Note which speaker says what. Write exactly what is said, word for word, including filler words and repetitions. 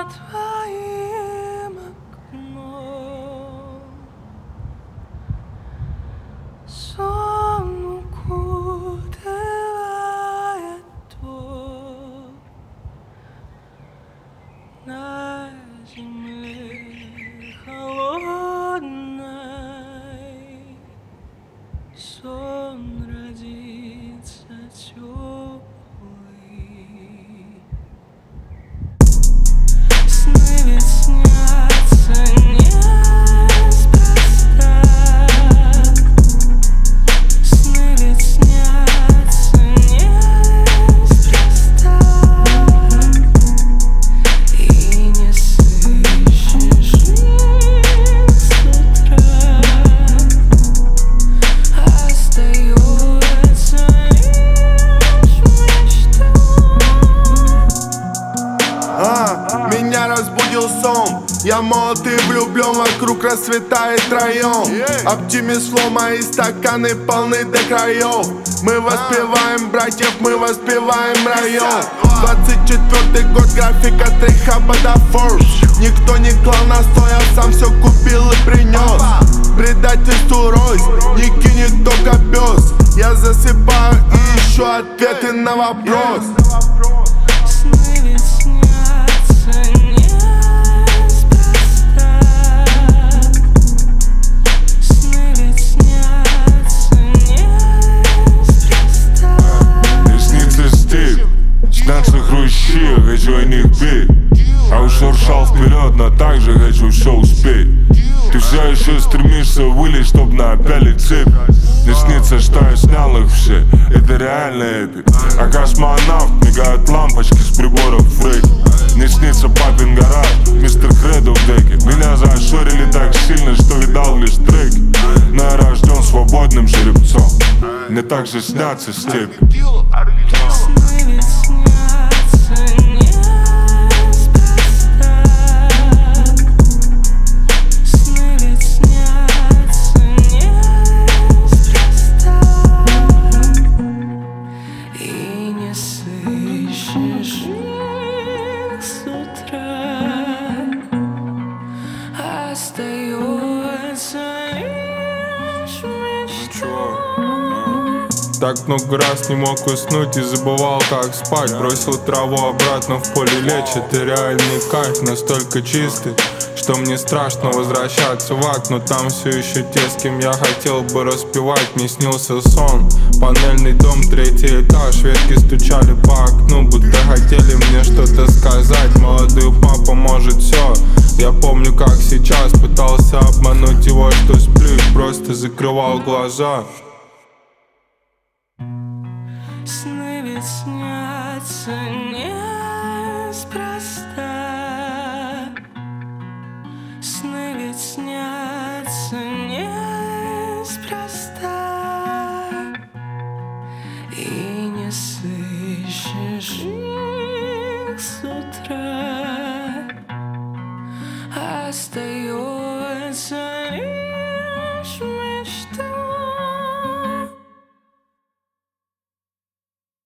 Speaker 1: за твоим окном. Сон укутывает двор на земле холодной. Сон родится теплый. Сны ведь снятся неспроста. Сны ведь снятся неспроста. И не сыщешь их с утра. Остается лишь мечта.
Speaker 2: А, меня разбудил сон. Я молод и влюблен, вокруг расцветает район. Оптимист флоу, мои стаканы полны до краев. Мы воспеваем братьев, мы воспеваем район. Двадцать четвёртый год, графика трейхаба до Forbes. Никто не клал на стол, я сам все купил и принес. Предательству рось, не кинет только пес. Я засыпаю и ищу ответы на вопрос.
Speaker 1: Сны ведь снятся неспроста. Сны ведь снятся неспроста.
Speaker 3: Мне снится степь, снятся хрущи, я хочу о них петь. А уж шуршал вперед, но также хочу все успеть. Ты все еще стремишься вылезть, чтоб напялить цепь. Мне снится, что я снял их все, это реально эпик. А космонавт, мигают лампочки с приборов фрейк. Мне снится папин гараж, мистер Кредо в деке. Меня зашорили так сильно, что видал лишь треки. Но я рожден свободным жеребцом, мне также снятся степи.
Speaker 1: Сны ведь снятся неспроста. Сны ведь снятся неспроста. И не сыщешь их с утра. Остается лишь мечта.
Speaker 4: Так много раз не мог уснуть и забывал, как спать. Бросил траву обратно в поле, лечит. И реальный кайф настолько чистый, что мне страшно возвращаться в ад. Но там все еще те, с кем я хотел бы распевать. Мне снился сон, панельный дом, третий этаж. Ветки стучали по окну, будто хотели мне что-то сказать. Молодой папа может все. Я помню, как сейчас пытался обмануть его, что сплю, и просто закрывал глаза.
Speaker 1: Сны ведь снятся неспроста. Сны ведь снятся неспроста. И не сыщешь их с утра. Остается